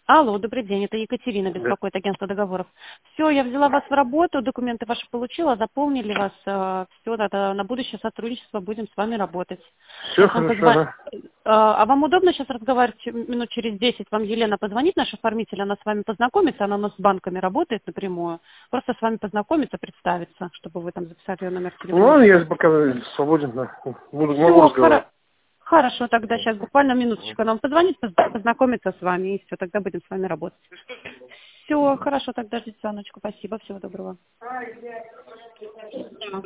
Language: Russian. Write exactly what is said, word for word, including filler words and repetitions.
Алло, добрый день, это Екатерина, Да. беспокоит агентство договоров. Все, я взяла вас в работу, документы ваши получила, заполнили вас, все, на будущее сотрудничество будем с вами работать. Все Сейчас вам хорошо, позва- да. А а вам удобно сейчас разговаривать минут через десять? Вам Елена позвонит, наш оформитель, она с вами познакомится, она у нас с банками работает напрямую. Просто с вами познакомиться, представиться, чтобы вы там записали ее номер телефона. Ну, я пока свободен, да. Буду, могу Все, разговаривать. хорошо, тогда сейчас буквально минуточку она вам позвонит, поз- познакомиться с вами, и все, тогда будем с вами работать. Все, хорошо, тогда ждите звоночку. Спасибо, всего доброго.